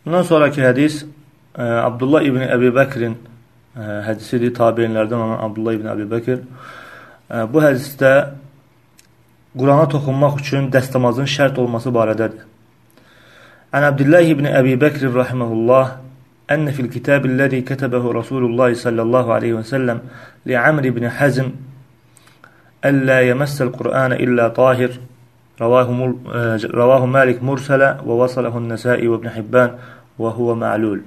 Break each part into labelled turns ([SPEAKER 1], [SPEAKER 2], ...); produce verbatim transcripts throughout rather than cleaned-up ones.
[SPEAKER 1] Bundan sonraki hədis e, Abdullah ibn Əbi Bəkrin e, hədisidir. Tabeinlərdən olan Abdullah ibn Əbi Bəkir. E, bu hədisdə Qurana toxunmaq üçün dəstəmazın şərt olması barədədir. Ən Abdullah ibn Əbi Bəkir rahimehullah enne fil kitabillazi katabahu Rasulullah sallallahu aleyhi və səlləm li Amr ibn Hazm alla yamassal Qur'ana illa tahir. Ravahu Malik mursala və vasalahu an-Nasai və İbn Hibban və huve ma'lul.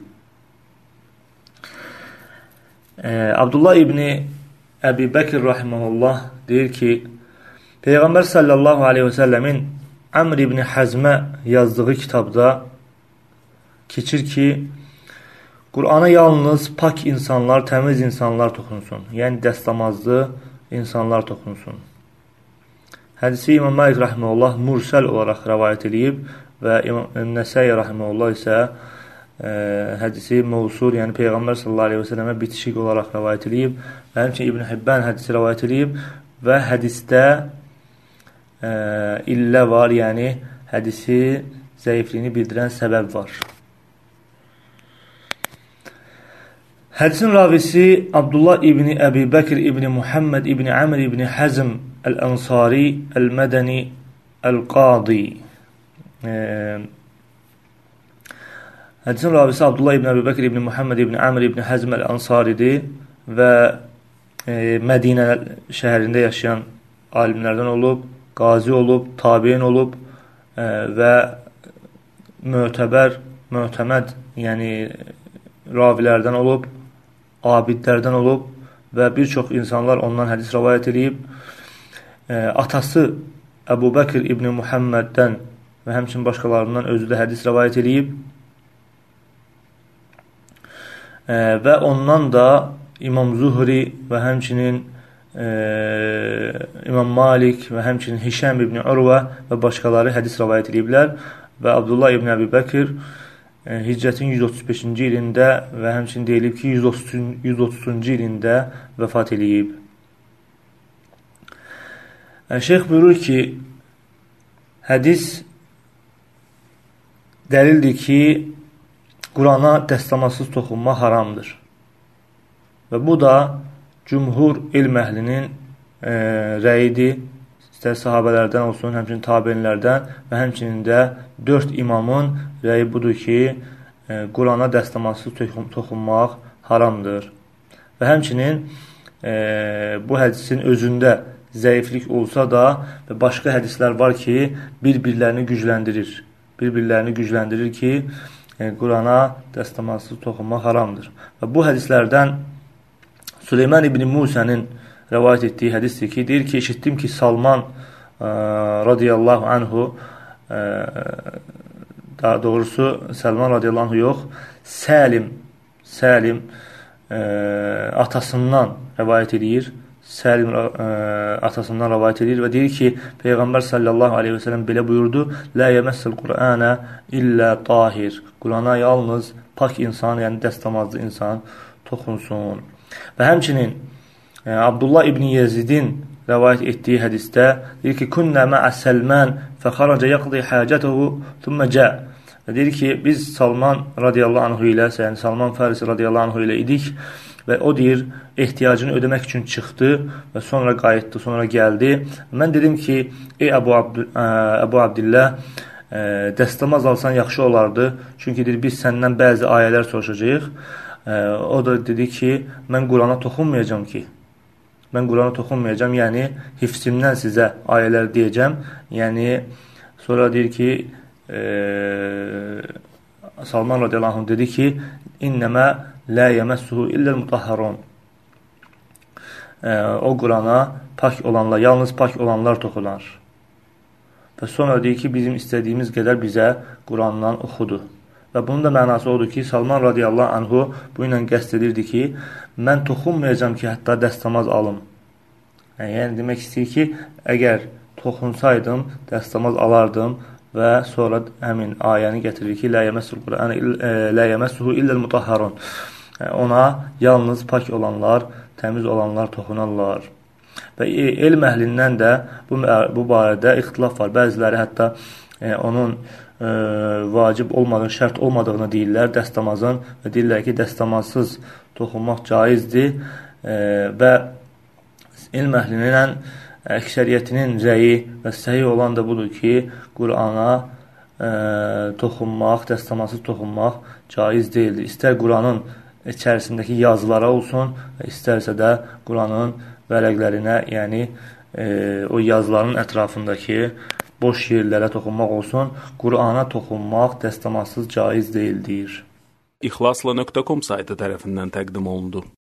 [SPEAKER 1] Abdullah ibn Əbi Bəkir rahimehullah deyir ki, Peyğəmbər sallallahu aleyhi və səlləmin Amr ibn Hazmə yazdığı kitabda keçir ki, Qur'ana yalnız pak insanlar, təmiz insanlar toxunsun. Yəni dəstəmazlı insanlar toxunsun. Hədisi İmam Malik rahimehullah mursal olaraq rəvayət edib və İmam Nəsai rahimehullah isə e, hədisi mevsul, yəni Peyğəmbər sallallahu aleyhi və səlləmə bitişik olaraq rəvayət edib və həmçinin İbn Hibban hədisi rəvayət edib və hədisdə e, illə var, yəni hədisi zəifliyini bildirən səbəb var. Hədisin ravisi Abdullah ibn Əbi Bəkir ibn Muhammed ibn Amr ibn Hazm Əl-Ənsari Əl-Mədəni Əl-Qadi. E, hədisin ravisi Abdullah ibn Əbi Bəkir ibn Muhammed ibn Amr ibn Hazm Əl-Ənsaridir və e, Mədinə şəhərində yaşayan alimlərdən olub, qazi olub, tabiin olub e, və mötəbər, mötəməd, yəni ravilərdən olub, abidlərdən olub və bir çox insanlar ondan hədis rəvayət edib. E, atası Əbu Bəkir ibn Muhammeddən və həmçinin başqalarından özü də hədis rəvayət edib. E, və ondan da İmam Zuhri və həmçinin e, İmam Malik və həmçinin Hişam ibn Urva və başqaları hədis rəvayət ediblər və Abdullah ibn Əbi Bəkir Hicrətin yüz otuz beşinci ilində və həmçinin deyilib ki, yüz otuzuncu ilində vəfat edib. Şeyx buyurur ki, hədis dəlildir ki, Qurana dəstəmazsız toxunma haramdır. Və bu da cümhur ilm əhlinin e, rəyidir. İstər sahabələrdən olsun, həmçinin tabeinlərdən və həmçinin də dörd imamın rəyi budur ki, e, Qurana dəstəmazsız toxunmaq haramdır. Və həmçinin e, bu hədisin özündə zəiflik olsa da və başqa hədislər var ki, bir-birlərini gücləndirir. Bir-birlərini gücləndirir ki, e, Qurana dəstəmazsız toxunmaq haramdır. Və bu hədislərdən Süleyman ibn Musənin rəvayət etdiyi hədisdir ki, deyir ki, eşitdim ki, Salman ə, radiyallahu anhu, ə, daha doğrusu Salman radiyallahu anhu yox, Səlim, Səlim ə, atasından rəvayət edir, Səlim ə, atasından rəvayət edir və deyir ki, Peyğəmbər sallallahu aleyhi və səlləm belə buyurdu, Lə yəməssəl Qur'anə illə tahir. Qur'ana yalnız pak insan, yəni dəstəmazlı insan toxunsun. Və həmçinin Abdullah ibn Yezidin rəvayət etdiyi hədisdə deyir ki, Künnə mə'ə Səlmən fəxaraca yaqdi həcətəhu thümmə cə. Deyir ki, biz Salman radiyallahu anhu ilə, yəni Salman Farisi radiyallahu anhu ilə idik və o deyir, ehtiyacını ödəmək üçün çıxdı və sonra qayıtdı, sonra gəldi. Mən dedim ki, ey Əbu, Abd Əbu Abdillah, dəstəmaz alsan yaxşı olardı, çünki deyir, biz səndən bəzi ayələr soruşacağıq. O da dedi ki, mən Qurana toxunmayacam ki, mən Qurana toxunmayacam, yəni hifzimdən sizə ayələr deyəcəm. Yəni, sonra deyir ki, e, Salman radiyallahu anh dedi ki, İnnəmə lə yəməssuhu illəl mutahharun. E, o Qurana pak olanlar, yalnız pak olanlar toxunar. Və sonra deyir ki, bizim istədiyimiz qədər bizə Qurandan oxudu. Və bunun da mənası odur ki, Salman radiyallahu anhu bu ilə qəsd edirdi ki, mən toxunmayacam ki, hətta dəstəmaz alım. Yəni, demək istəyir ki, əgər toxunsaydım, dəstəmaz alardım və sonra həmin ayəni gətirir ki, Lə yəməssuhu illəl mutahharun. Ona yalnız pak olanlar, təmiz olanlar toxunarlar. Və elm əhlindən də bu, bu barədə ixtilaf var. Bəziləri hətta e, onun e, vacib olmadığını, şərt olmadığını deyirlər dəstəmazın və deyirlər ki, dəstəmazsız toxunmaq caizdir e, və elm əhlinin əksəriyyətinin rəyi və səhih olan da budur ki, Qurana e, toxunmaq, dəstəmazsız toxunmaq caiz deyildir. İstər Quranın içərisindəki yazılara olsun, istərsə də Quranın vərəqlərinə, yəni e, o yazıların ətrafındakı boş yerlərə toxunmaq olsun, Qurana toxunmaq dəstəmazsız caiz deyildir.
[SPEAKER 2] İxlasla nöqtə com saytı tərəfindən təqdim olundu.